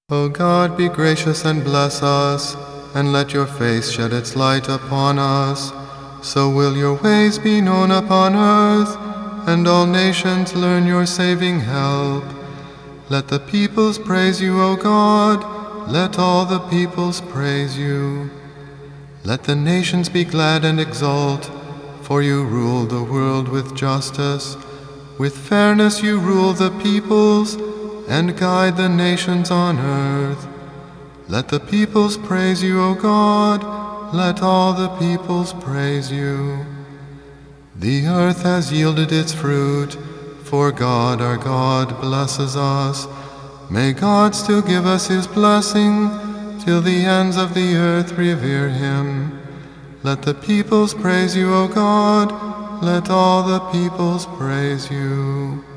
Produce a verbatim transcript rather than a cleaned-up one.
O God, be gracious and bless us, and let your face shed its light upon us. So will your ways be known upon earth, and all nations learn your saving help. Let the peoples praise you, O God. Let all the peoples praise you. Let the nations be glad and exult, for you rule the world with justice. With fairness you rule the peoples, and guide the nations on earth. Let the peoples praise you, O God. Let all the peoples praise you. The earth has yielded its fruit, for God our God blesses us. May God still give us his blessing, till the ends of the earth revere him. Let the peoples praise you, O God. Let all the peoples praise you.